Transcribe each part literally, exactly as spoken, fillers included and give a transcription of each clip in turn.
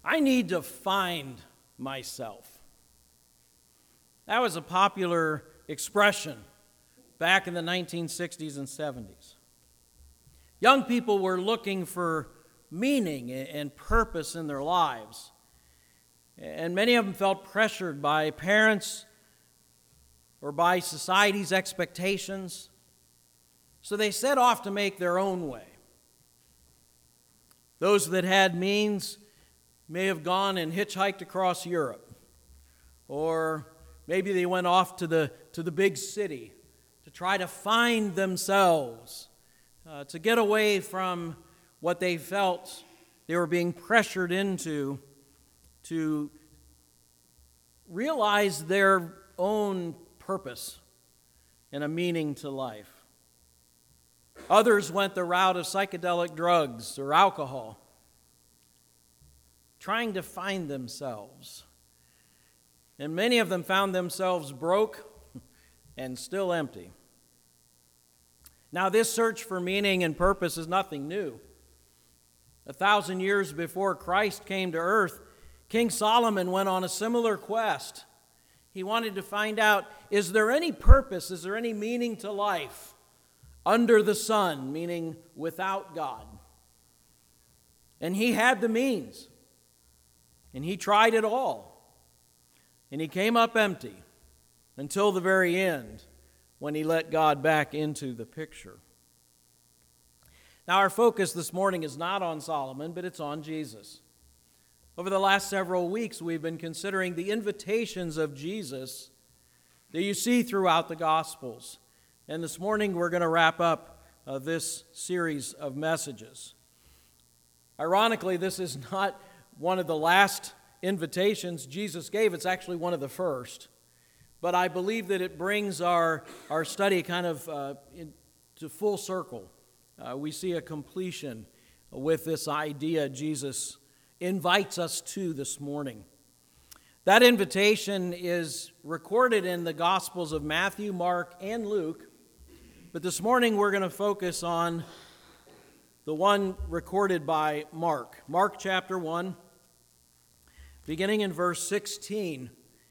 I need to find myself. That was a popular expression back in the nineteen sixties and seventies. Young people were looking for meaning and purpose in their lives. And many of them felt pressured by parents or by society's expectations. So they set off to make their own way. Those that had means may have gone and hitchhiked across Europe. Or maybe they went off to the, to the big city to try to find themselves, uh, to get away from what they felt they were being pressured into, to realize their own purpose and a meaning to life. Others went the route of psychedelic drugs or alcohol, trying to find themselves. And many of them found themselves broke and still empty. Now, this search for meaning and purpose is nothing new. A thousand years before Christ came to earth, King Solomon went on a similar quest. He wanted to find out, is there any purpose, is there any meaning to life under the sun, meaning without God? And he had the means, and he tried it all. And he came up empty until the very end, when he let God back into the picture. Now, our focus this morning is not on Solomon, but it's on Jesus. Over the last several weeks, we've been considering the invitations of Jesus that you see throughout the Gospels. And this morning, we're going to wrap up uh, this series of messages. Ironically, this is not one of the last invitations Jesus gave. It's actually one of the first. But I believe that it brings our, our study kind of uh, into full circle. Uh, we see a completion with this idea Jesus invites us to this morning. That invitation is recorded in the Gospels of Matthew, Mark, and Luke. But this morning we're going to focus on the one recorded by Mark. Mark chapter one, beginning in verse sixteen.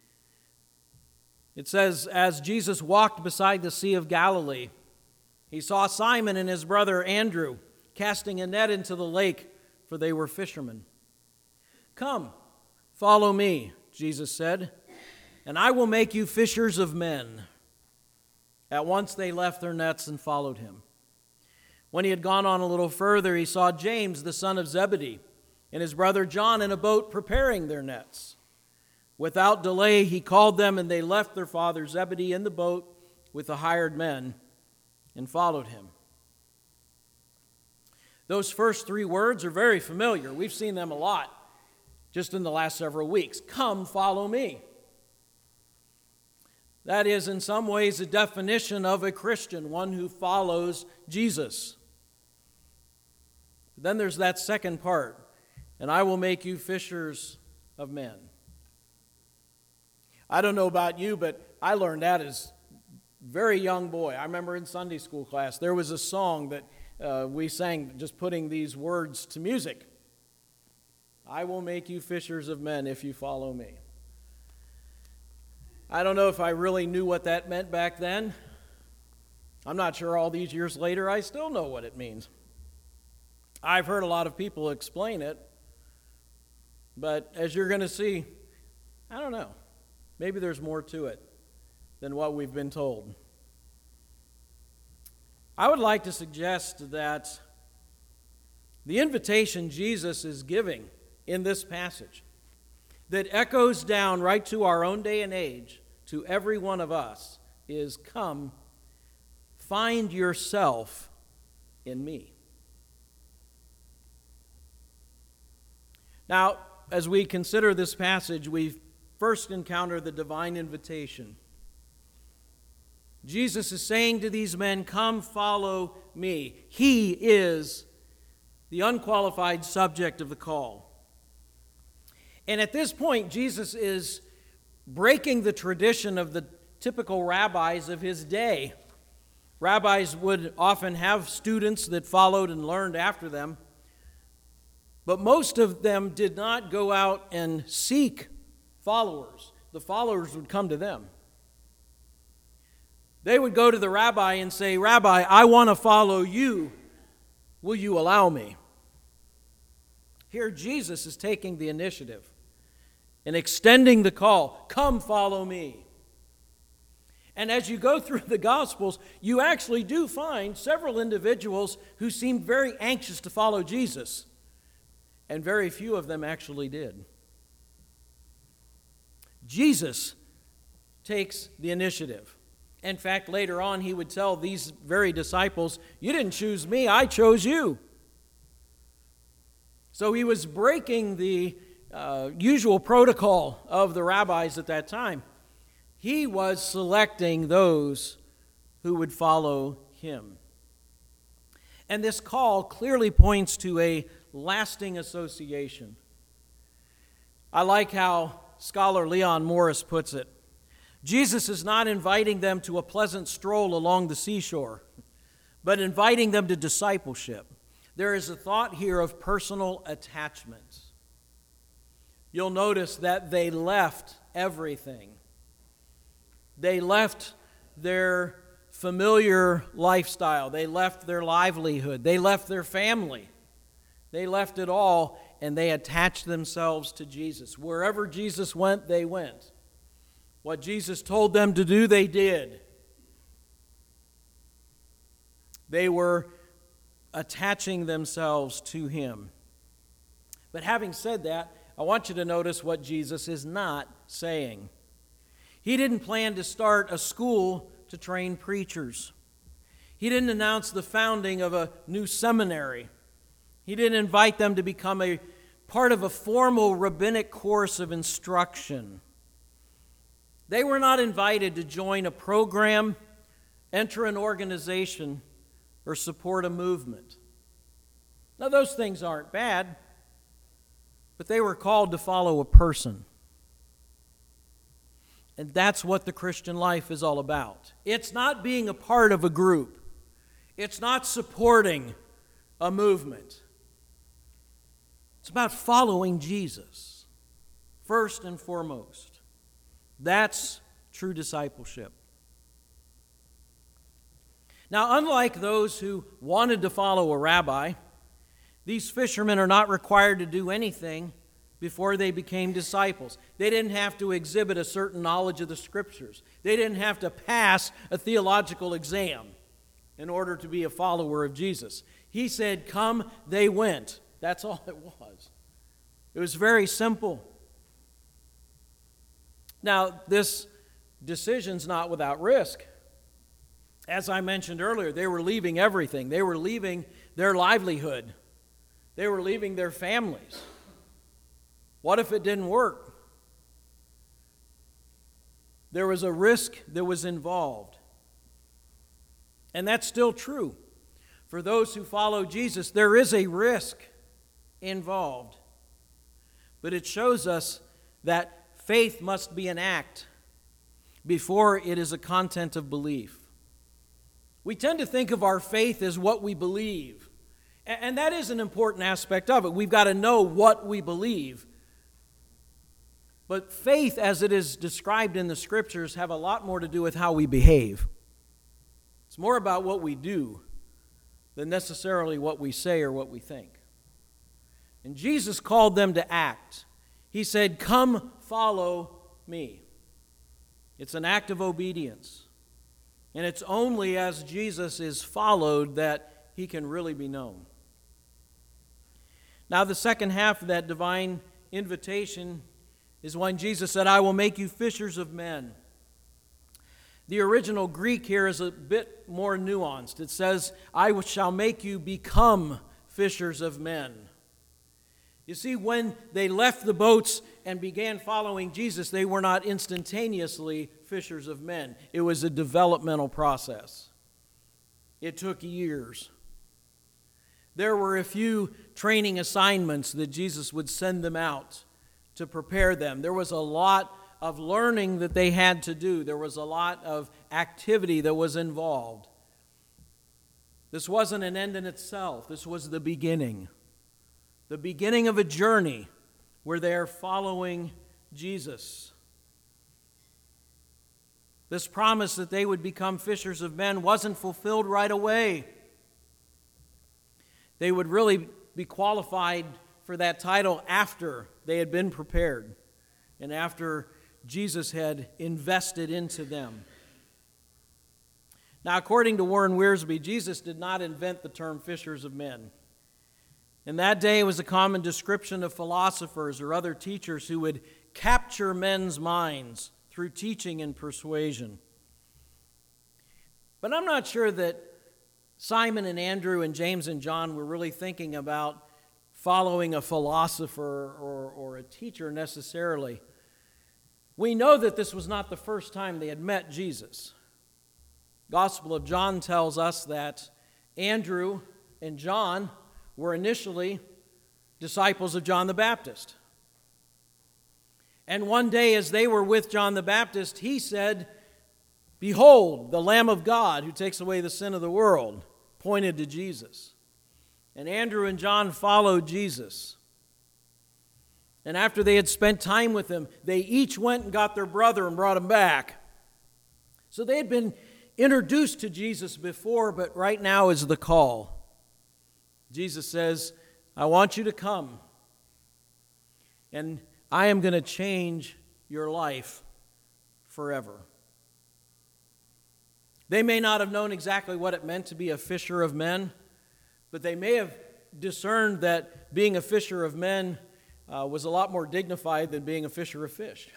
It says, as Jesus walked beside the Sea of Galilee, he saw Simon and his brother Andrew casting a net into the lake, for they were fishermen. Come, follow me, Jesus said, and I will make you fishers of men. At once they left their nets and followed him. When he had gone on a little further, he saw James, the son of Zebedee, and his brother John in a boat preparing their nets. Without delay, he called them, and they left their father Zebedee in the boat with the hired men and followed him. Those first three words are very familiar. We've seen them a lot just in the last several weeks. Come, follow me. That is, in some ways, a definition of a Christian, one who follows Jesus. Then there's that second part, and I will make you fishers of men. I don't know about you, but I learned that as a very young boy. I remember in Sunday school class, there was a song that uh, we sang just putting these words to music. I will make you fishers of men if you follow me. I don't know if I really knew what that meant back then. I'm not sure all these years later I still know what it means. I've heard a lot of people explain it, but as you're going to see, I don't know. Maybe there's more to it than what we've been told. I would like to suggest that the invitation Jesus is giving in this passage that echoes down right to our own day and age, to every one of us, is come, find yourself in me. Now, as we consider this passage, we first encounter the divine invitation. Jesus is saying to these men, come follow me. He is the unqualified subject of the call. And at this point, Jesus is breaking the tradition of the typical rabbis of his day. Rabbis would often have students that followed and learned after them. But most of them did not go out and seek followers. The followers would come to them. They would go to the rabbi and say, "Rabbi, I want to follow you. Will you allow me?" Here Jesus is taking the initiative and extending the call, "Come follow me." And as you go through the Gospels, you actually do find several individuals who seemed very anxious to follow Jesus, and very few of them actually did. Jesus takes the initiative. In fact, later on, he would tell these very disciples, "You didn't choose me, I chose you." So he was breaking the uh, usual protocol of the rabbis at that time. He was selecting those who would follow him. And this call clearly points to a lasting association. I like how scholar Leon Morris puts it. Jesus is not inviting them to a pleasant stroll along the seashore, but inviting them to discipleship. There is a thought here of personal attachment. You'll notice that they left everything. They left their familiar lifestyle. They left their livelihood. They left their family. They left it all, and they attached themselves to Jesus. Wherever Jesus went, they went. What Jesus told them to do, they did. They were attaching themselves to him. But having said that, I want you to notice what Jesus is not saying. He didn't plan to start a school to train preachers. He didn't announce the founding of a new seminary. He didn't invite them to become a part of a formal rabbinic course of instruction. They were not invited to join a program, enter an organization, or support a movement. Now, those things aren't bad, but they were called to follow a person. And that's what the Christian life is all about. It's not being a part of a group. It's not supporting a movement. It's about following Jesus, first and foremost. That's true discipleship. Now, unlike those who wanted to follow a rabbi, these fishermen are not required to do anything before they became disciples. They didn't have to exhibit a certain knowledge of the Scriptures. They didn't have to pass a theological exam in order to be a follower of Jesus. He said, "Come," they went. That's all it was. It was very simple. Now, this decision's not without risk. As I mentioned earlier, they were leaving everything. They were leaving their livelihood. They were leaving their families. What if it didn't work? There was a risk that was involved. And that's still true. For those who follow Jesus, there is a risk involved. But it shows us that faith must be an act before it is a content of belief. We tend to think of our faith as what we believe. And that is an important aspect of it. We've got to know what we believe. But faith, as it is described in the Scriptures, have a lot more to do with how we behave. It's more about what we do than necessarily what we say or what we think. And Jesus called them to act. He said, "Come, follow me." It's an act of obedience. And it's only as Jesus is followed that he can really be known. Now, the second half of that divine invitation is when Jesus said, "I will make you fishers of men." The original Greek here is a bit more nuanced. It says, "I shall make you become fishers of men." You see, when they left the boats and began following Jesus, they were not instantaneously fishers of men. It was a developmental process. It took years. There were a few training assignments that Jesus would send them out to prepare them. There was a lot of learning that they had to do. There was a lot of activity that was involved. This wasn't an end in itself. This was the beginning. the beginning of a journey where they are following Jesus. This promise that they would become fishers of men wasn't fulfilled right away. They would really be qualified for that title after they had been prepared and after Jesus had invested into them. Now, according to Warren Wiersbe, Jesus did not invent the term fishers of men. In that day, it was a common description of philosophers or other teachers who would capture men's minds through teaching and persuasion. But I'm not sure that Simon and Andrew and James and John were really thinking about following a philosopher or, or a teacher necessarily. We know that this was not the first time they had met Jesus. Gospel of John tells us that Andrew and John were initially disciples of John the Baptist. And one day as they were with John the Baptist, he said, "Behold, the Lamb of God who takes away the sin of the world," pointed to Jesus. And Andrew and John followed Jesus. And after they had spent time with him, they each went and got their brother and brought him back. So they had been introduced to Jesus before, but right now is the call. Jesus says, "I want you to come, and I am going to change your life forever." They may not have known exactly what it meant to be a fisher of men, but they may have discerned that being a fisher of men uh, was a lot more dignified than being a fisher of fish.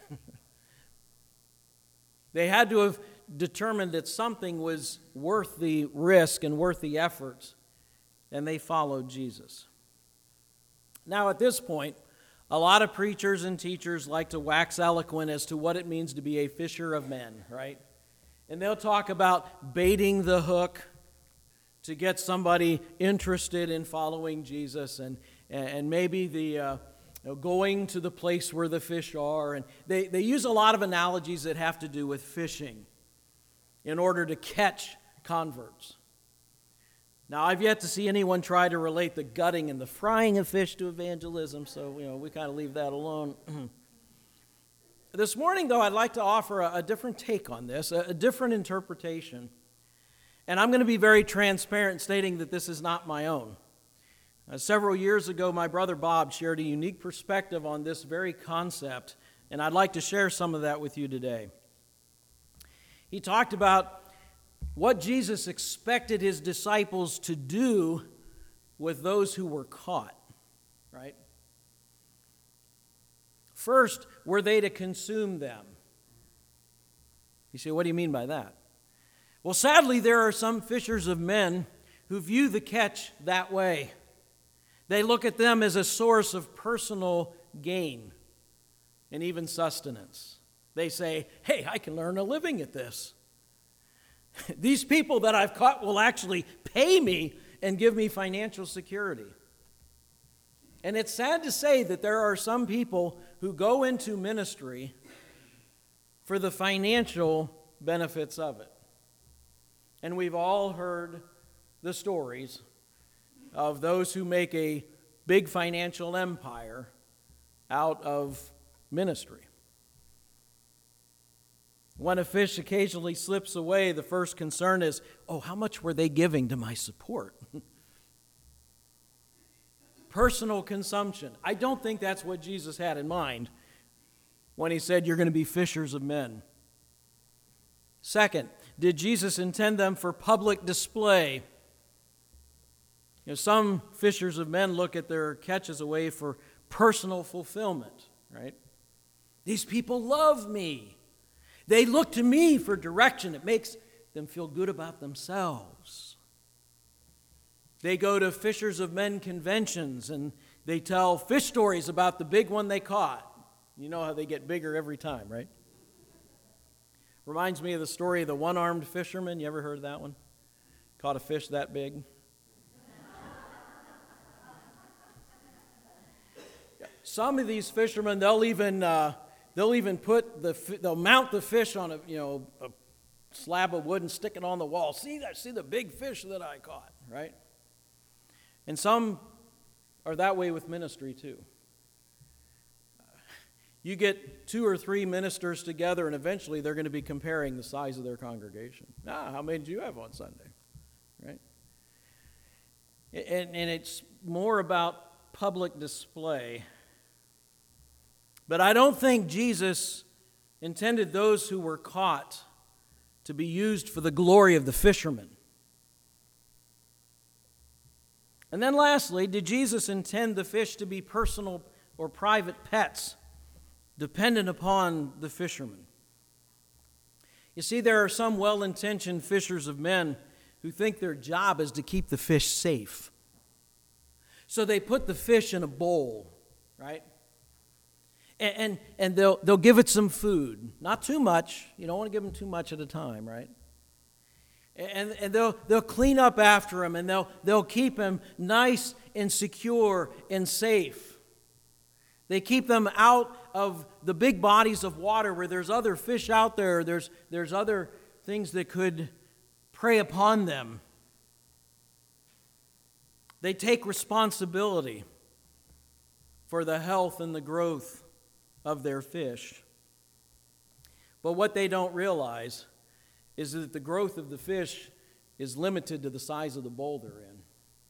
They had to have determined that something was worth the risk and worth the effort, and they followed Jesus. Now, at this point, a lot of preachers and teachers like to wax eloquent as to what it means to be a fisher of men, right? And they'll talk about baiting the hook to get somebody interested in following Jesus, and, and maybe the uh, you know, going to the place where the fish are. And they, they use a lot of analogies that have to do with fishing in order to catch converts. Now, I've yet to see anyone try to relate the gutting and the frying of fish to evangelism, so you know we kind of leave that alone. This morning, though, I'd like to offer a, a different take on this, a, a different interpretation. And I'm going to be very transparent, stating that this is not my own. Uh, several years ago, my brother Bob shared a unique perspective on this very concept, and I'd like to share some of that with you today. He talked about what Jesus expected his disciples to do with those who were caught, right? First, were they to consume them? You say, what do you mean by that? Well, sadly, there are some fishers of men who view the catch that way. They look at them as a source of personal gain and even sustenance. They say, hey, I can earn a living at this. These people that I've caught will actually pay me and give me financial security. And it's sad to say that there are some people who go into ministry for the financial benefits of it. And we've all heard the stories of those who make a big financial empire out of ministry. When a fish occasionally slips away, the first concern is, oh, how much were they giving to my support? Personal consumption. I don't think that's what Jesus had in mind when he said you're going to be fishers of men. Second, did Jesus intend them for public display? You know, some fishers of men look at their catch as a way for personal fulfillment, right? These people love me. They look to me for direction. It makes them feel good about themselves. They go to fishers of men conventions and they tell fish stories about the big one they caught. You know how they get bigger every time, right? Reminds me of the story of the one-armed fisherman. You ever heard of that one? Caught a fish that big. Some of these fishermen, they'll even uh, they'll even put the they'll mount the fish on a you know a slab of wood and stick it on the wall. See that? See the big fish that I caught, right? And some are that way with ministry too. You get two or three ministers together, and eventually they're going to be comparing the size of their congregation. Ah, how many do you have on Sunday? Right? And, and it's more about public display. But I don't think Jesus intended those who were caught to be used for the glory of the fishermen. And then lastly, did Jesus intend the fish to be personal or private pets, dependent upon the fishermen? You see, there are some well-intentioned fishers of men who think their job is to keep the fish safe. So they put the fish in a bowl, right? And, and, and they'll, they'll give it some food. Not too much. You don't want to give them too much at a time, right? And, and they'll, they'll clean up after him, and they'll, they'll keep him nice and secure and safe. They keep them out of the big bodies of water where there's other fish out there. There's, there's other things that could prey upon them. They take responsibility for the health and the growth of their fish. But what they don't realize is that the growth of the fish is limited to the size of the bowl they're in.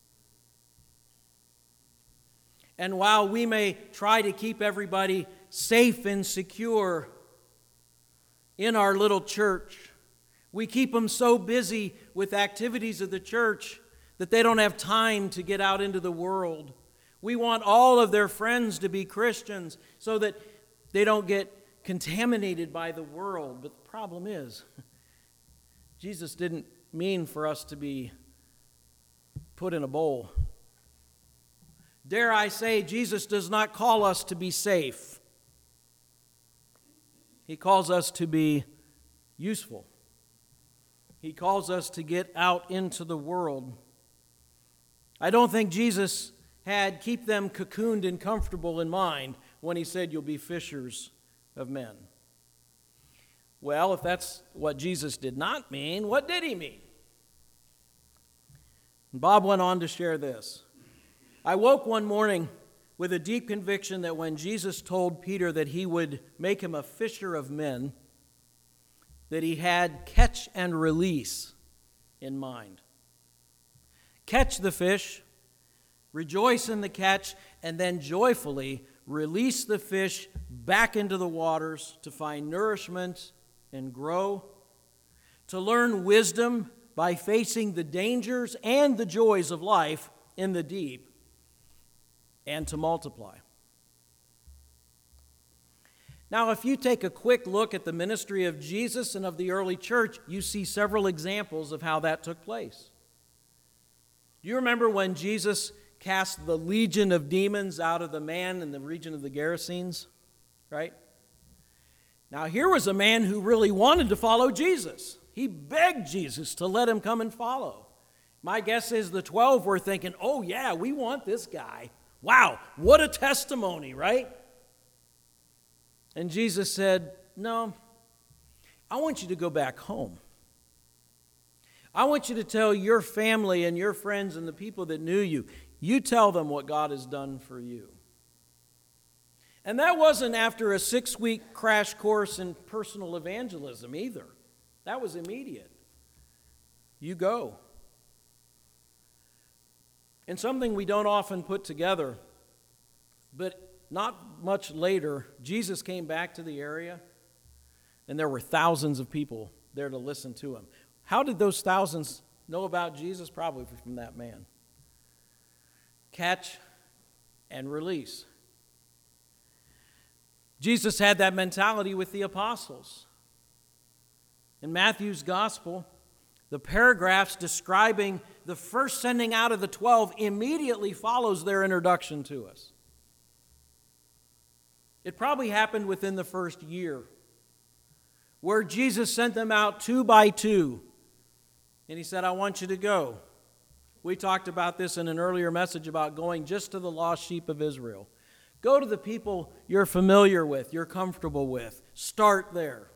And while we may try to keep everybody safe and secure in our little church, we keep them so busy with activities of the church that they don't have time to get out into the world. We want all of their friends to be Christians so that they don't get contaminated by the world. But the problem is, Jesus didn't mean for us to be put in a bowl. Dare I say, Jesus does not call us to be safe. He calls us to be useful. He calls us to get out into the world. I don't think Jesus had keep them cocooned and comfortable in mind when he said you'll be fishers of men. Well, if that's what Jesus did not mean, what did he mean? And Bob went on to share this. I woke one morning with a deep conviction that when Jesus told Peter that he would make him a fisher of men, that he had catch and release in mind. Catch the fish, rejoice in the catch, and then joyfully release the fish back into the waters to find nourishment and grow, to learn wisdom by facing the dangers and the joys of life in the deep, and to multiply. Now, if you take a quick look at the ministry of Jesus and of the early church, you see several examples of how that took place. Do you remember when Jesus cast the legion of demons out of the man in the region of the Gerasenes? Right? Now, here was a man who really wanted to follow Jesus. He begged Jesus to let him come and follow. My guess is the twelve were thinking, oh yeah, we want this guy. Wow, what a testimony, right? And Jesus said, no, I want you to go back home. I want you to tell your family and your friends and the people that knew you, you tell them what God has done for you. And that wasn't after a six-week crash course in personal evangelism either. That was immediate. You go. And something we don't often put together, but not much later, Jesus came back to the area, and there were thousands of people there to listen to him. How did those thousands know about Jesus? Probably from that man. Catch and release. Jesus had that mentality with the apostles. In Matthew's gospel, the paragraphs describing the first sending out of the twelve immediately follows their introduction to us. It probably happened within the first year, where Jesus sent them out two by two, and he said, I want you to go. We talked about this in an earlier message about going just to the lost sheep of Israel. Go to the people you're familiar with, you're comfortable with. Start there.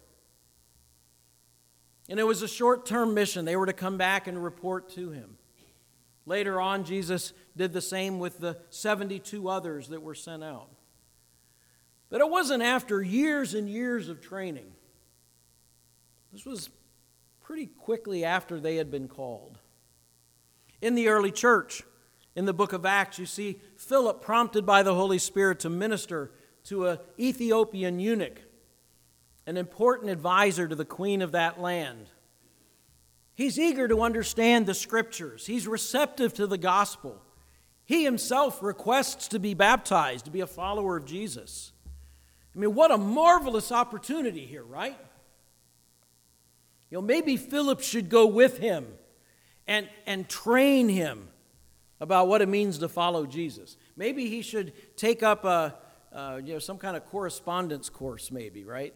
And it was a short-term mission. They were to come back and report to him. Later on, Jesus did the same with the seventy-two others that were sent out. But it wasn't after years and years of training. This was pretty quickly after they had been called. In the early church, in the book of Acts, you see Philip prompted by the Holy Spirit to minister to an Ethiopian eunuch, an important advisor to the queen of that land. He's eager to understand the Scriptures. He's receptive to the gospel. He himself requests to be baptized, to be a follower of Jesus. I mean, what a marvelous opportunity here, right? You know, maybe Philip should go with him and, and train him about what it means to follow Jesus. Maybe he should take up a, uh, you know, some kind of correspondence course, maybe, right?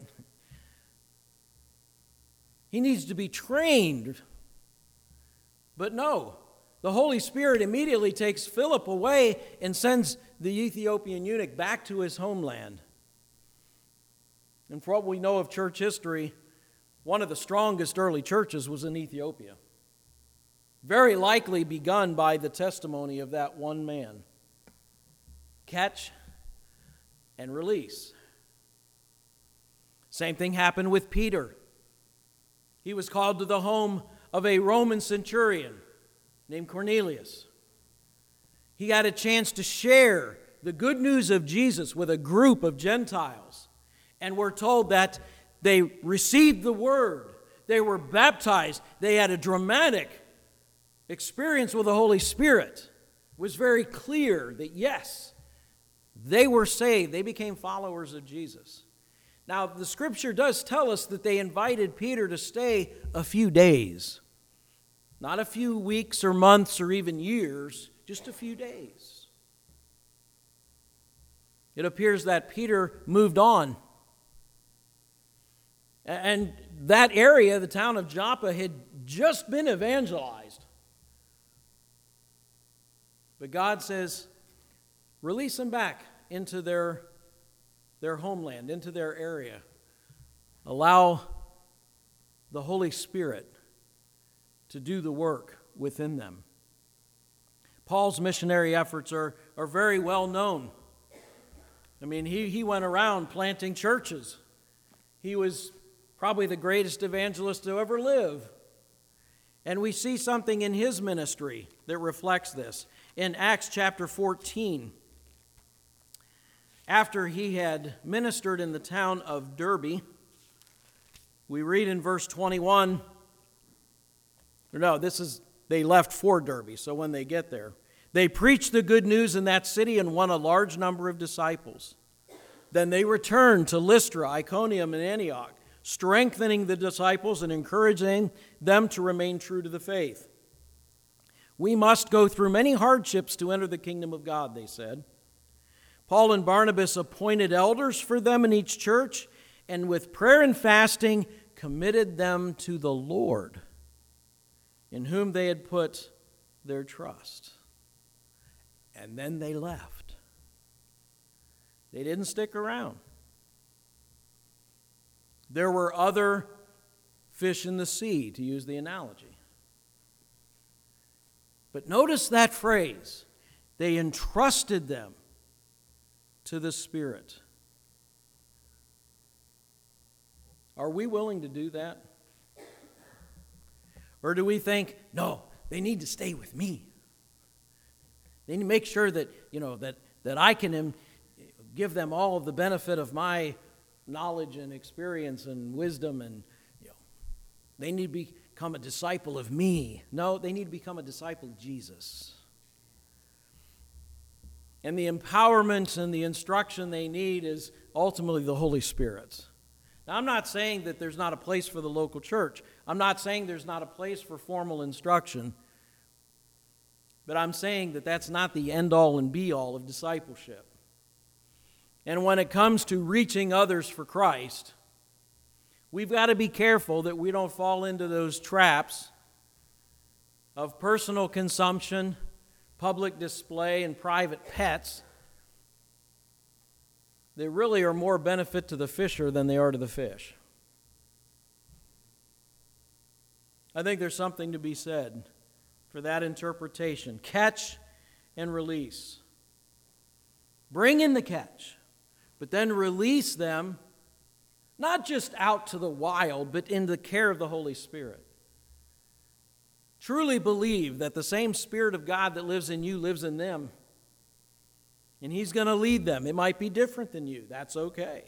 He needs to be trained. But no, the Holy Spirit immediately takes Philip away and sends the Ethiopian eunuch back to his homeland. And for what we know of church history, one of the strongest early churches was in Ethiopia. Very likely begun by the testimony of that one man. Catch and release. Same thing happened with Peter. He was called to the home of a Roman centurion named Cornelius. He had a chance to share the good news of Jesus with a group of Gentiles. And we're told that they received the word. They were baptized. They had a dramatic experience with the Holy Spirit. It was very clear that, yes, they were saved. They became followers of Jesus. Now, the Scripture does tell us that they invited Peter to stay a few days. Not a few weeks or months or even years, just a few days. It appears that Peter moved on. And that area, the town of Joppa, had just been evangelized. But God says, release them back into their, their homeland, into their area. Allow the Holy Spirit to do the work within them. Paul's missionary efforts are, are very well known. I mean, he, he went around planting churches. He was probably the greatest evangelist to ever live. And we see something in his ministry that reflects this. In Acts chapter fourteen, after he had ministered in the town of Derbe, we read in verse twenty-one, no, this is, they left for Derbe, so when they get there, they preached the good news in that city and won a large number of disciples. Then they returned to Lystra, Iconium, and Antioch, strengthening the disciples and encouraging them to remain true to the faith. We must go through many hardships to enter the kingdom of God, they said. Paul and Barnabas appointed elders for them in each church, and with prayer and fasting committed them to the Lord, in whom they had put their trust. And then they left. They didn't stick around. There were other fish in the sea, to use the analogy. But notice that phrase, they entrusted them to the Spirit. Are we willing to do that? Or do we think, no, they need to stay with me. They need to make sure that, you know, that, that I can give them all of the benefit of my knowledge and experience and wisdom, and you know, they need to become a disciple of me. No, they need to become a disciple of Jesus. And the empowerment and the instruction they need is ultimately the Holy Spirit. Now, I'm not saying that there's not a place for the local church. I'm not saying there's not a place for formal instruction. But I'm saying that that's not the end-all and be-all of discipleship. And when it comes to reaching others for Christ, we've got to be careful that we don't fall into those traps of personal consumption, public display, and private pets that really are more benefit to the fisher than they are to the fish. I think there's something to be said for that interpretation. Catch and release. Bring in the catch, but then release them, not just out to the wild, but in the care of the Holy Spirit. Truly believe that the same Spirit of God that lives in you lives in them, and He's going to lead them. It might be different than you. That's okay.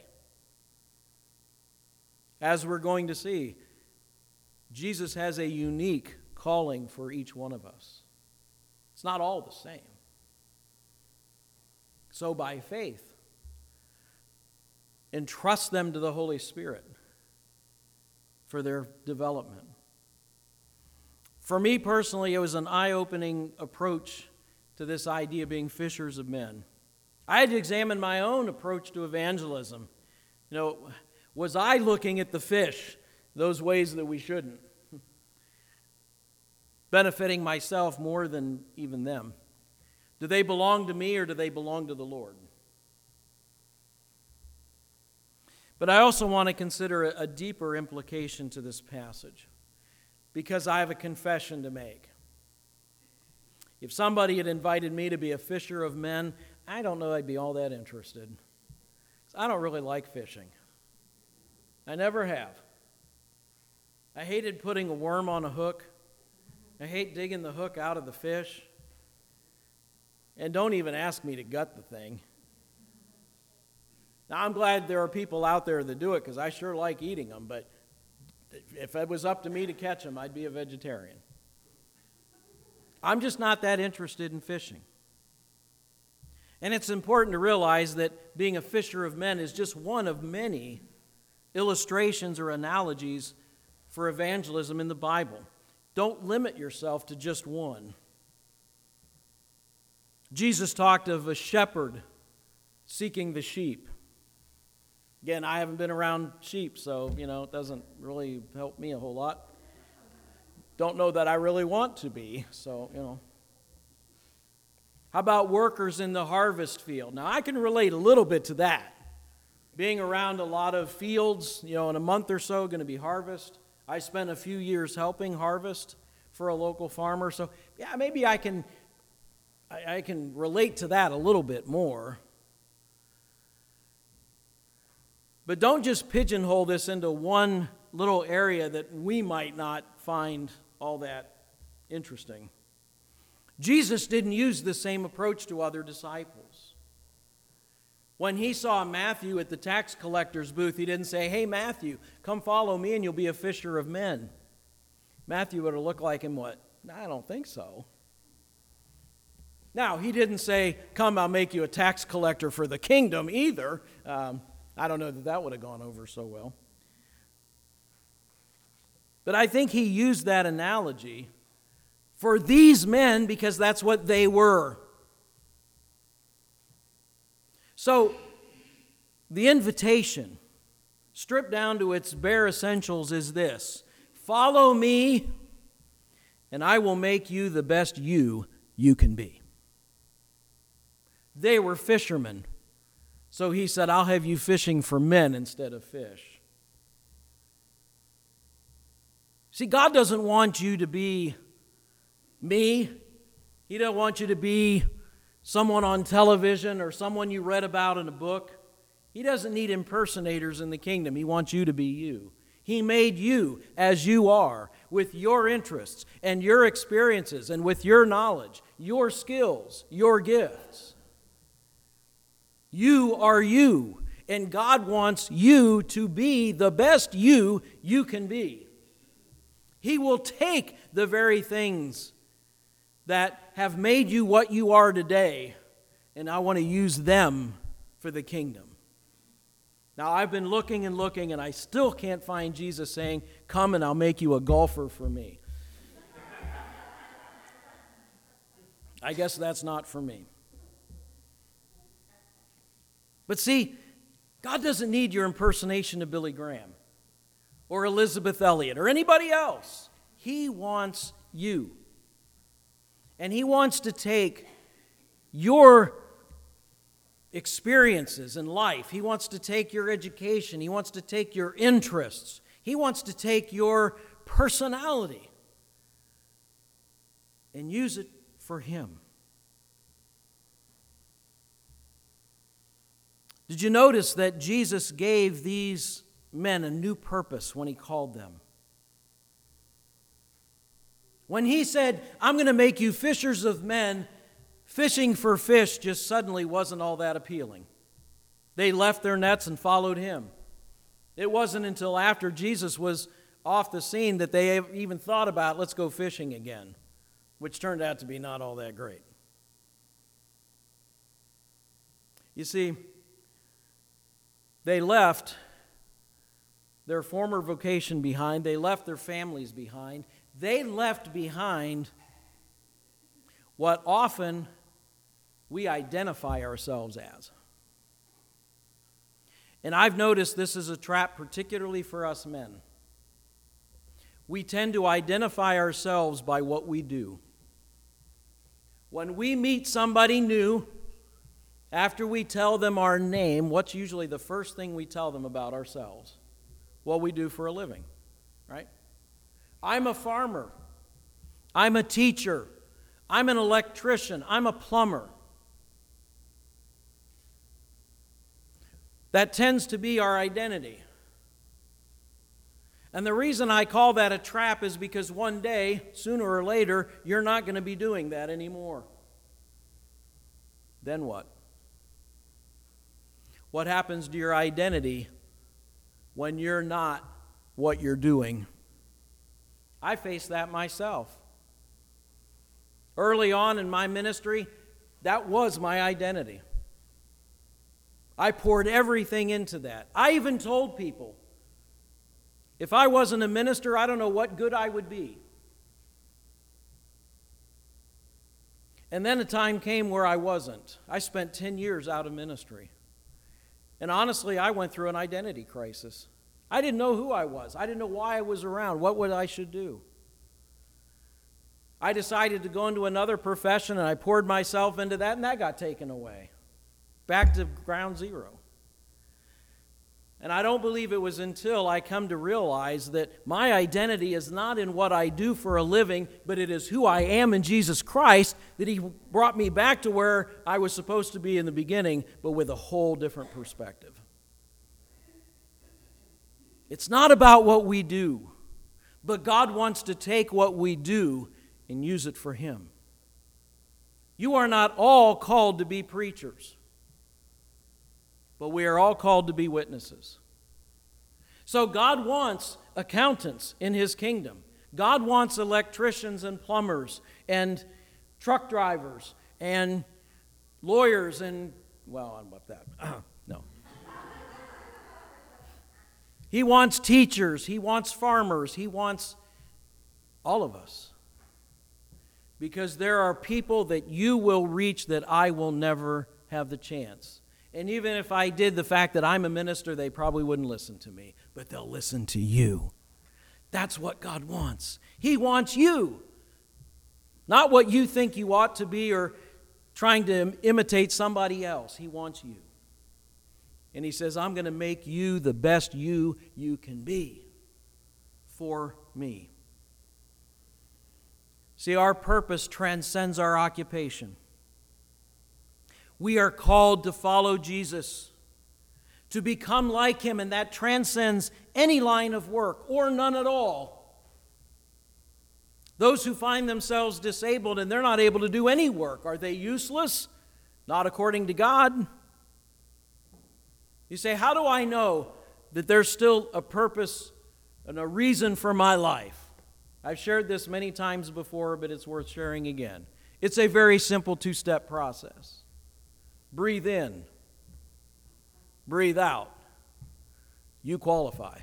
As we're going to see, Jesus has a unique calling for each one of us. It's not all the same. So by faith, entrust them to the Holy Spirit for their development. For me personally, it was an eye-opening approach to this idea of being fishers of men. I had to examine my own approach to evangelism. You know, was I looking at the fish those ways that we shouldn't? Benefiting myself more than even them. Do they belong to me or do they belong to the Lord? But I also want to consider a deeper implication to this passage, because I have a confession to make. If somebody had invited me to be a fisher of men, I don't know I'd be all that interested. I don't really like fishing. I never have. I hated putting a worm on a hook. I hate digging the hook out of the fish. And don't even ask me to gut the thing. Now, I'm glad there are people out there that do it, because I sure like eating them, but if it was up to me to catch them, I'd be a vegetarian. I'm just not that interested in fishing. And it's important to realize that being a fisher of men is just one of many illustrations or analogies for evangelism in the Bible. Don't limit yourself to just one. Jesus talked of a shepherd seeking the sheep. Again, I haven't been around sheep, so, you know, it doesn't really help me a whole lot. Don't know that I really want to be, so, you know. How about workers in the harvest field? Now, I can relate a little bit to that. Being around a lot of fields, you know, in a month or so, going to be harvest. I spent a few years helping harvest for a local farmer, so, yeah, maybe I can, I, I can relate to that a little bit more. But don't just pigeonhole this into one little area that we might not find all that interesting. Jesus didn't use the same approach to other disciples. When he saw Matthew at the tax collector's booth, he didn't say, "Hey, Matthew, come follow me and you'll be a fisher of men." Matthew would have looked like him, what? I don't think so. Now, he didn't say, "Come, I'll make you a tax collector for the kingdom," either. Um, I don't know that that would have gone over so well. But I think he used that analogy for these men because that's what they were. So, the invitation, stripped down to its bare essentials, is this: follow me, and I will make you the best you you can be. They were fishermen. So he said, I'll have you fishing for men instead of fish. See, God doesn't want you to be me. He doesn't want you to be someone on television or someone you read about in a book. He doesn't need impersonators in the kingdom. He wants you to be you. He made you as you are, with your interests and your experiences and with your knowledge, your skills, your gifts. You are you, and God wants you to be the best you you can be. He will take the very things that have made you what you are today, and I want to use them for the kingdom. Now, I've been looking and looking, and I still can't find Jesus saying, "Come and I'll make you a golfer for me." I guess that's not for me. But see, God doesn't need your impersonation of Billy Graham or Elizabeth Elliot or anybody else. He wants you. And He wants to take your experiences in life. He wants to take your education. He wants to take your interests. He wants to take your personality. and use it for Him. Did you notice that Jesus gave these men a new purpose when He called them? When He said, I'm going to make you fishers of men, fishing for fish just suddenly wasn't all that appealing. They left their nets and followed Him. It wasn't until after Jesus was off the scene that they even thought about, let's go fishing again, which turned out to be not all that great. You see, they left their former vocation behind. They left their families behind. They left behind what often we identify ourselves as. And I've noticed this is a trap particularly for us men. We tend to identify ourselves by what we do. When we meet somebody new, after we tell them our name, what's usually the first thing we tell them about ourselves? What we do for a living, right? I'm a farmer. I'm a teacher. I'm an electrician. I'm a plumber. That tends to be our identity. And the reason I call that a trap is because one day, sooner or later, you're not going to be doing that anymore. Then what? What happens to your identity when you're not what you're doing? I faced that myself. Early on in my ministry, that was my identity. I poured everything into that. I even told people, if I wasn't a minister, I don't know what good I would be. And then a time came where I wasn't. I spent ten years out of ministry. And honestly, I went through an identity crisis. I didn't know who I was. I didn't know why I was around, what what I should do. I decided to go into another profession, and I poured myself into that, and that got taken away. Back to ground zero. And I don't believe it was until I come to realize that my identity is not in what I do for a living, but it is who I am in Jesus Christ, that He brought me back to where I was supposed to be in the beginning, but with a whole different perspective. It's not about what we do, but God wants to take what we do and use it for Him. You are not all called to be preachers, but we are all called to be witnesses. So God wants accountants in His kingdom. God wants electricians and plumbers and truck drivers and lawyers and, well, I'm about that. No. He wants teachers. He wants farmers. He wants all of us. Because there are people that you will reach that I will never have the chance. And even if I did, the fact that I'm a minister, they probably wouldn't listen to me. But they'll listen to you. That's what God wants. He wants you. Not what you think you ought to be or trying to imitate somebody else. He wants you. And He says, I'm going to make you the best you you can be for me. See, our purpose transcends our occupation. We are called to follow Jesus, to become like Him, and that transcends any line of work or none at all. Those who find themselves disabled and they're not able to do any work, are they useless? Not according to God. You say, how do I know that there's still a purpose and a reason for my life? I've shared this many times before, but it's worth sharing again. It's a very simple two-step process. Breathe in. Breathe out. You qualify.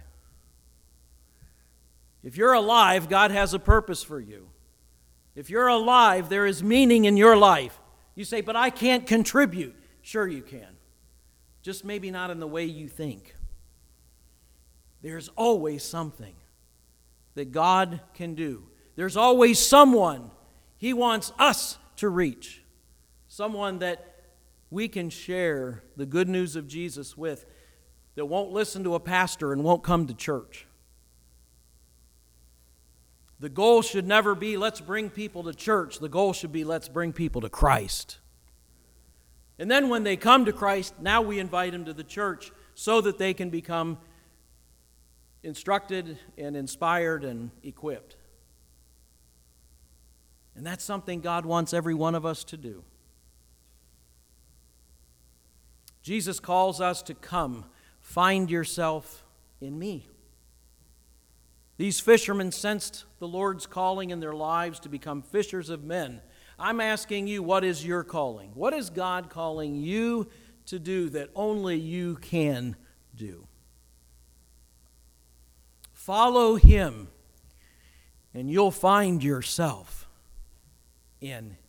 If you're alive, God has a purpose for you. If you're alive, there is meaning in your life. You say, but I can't contribute. Sure you can. Just maybe not in the way you think. There's always something that God can do. There's always someone He wants us to reach. Someone that we can share the good news of Jesus with, that won't listen to a pastor and won't come to church. The goal should never be, let's bring people to church. The goal should be, let's bring people to Christ. And then when they come to Christ, now we invite them to the church so that they can become instructed and inspired and equipped. And that's something God wants every one of us to do. Jesus calls us to come, find yourself in me. These fishermen sensed the Lord's calling in their lives to become fishers of men. I'm asking you, what is your calling? What is God calling you to do that only you can do? Follow Him, and you'll find yourself in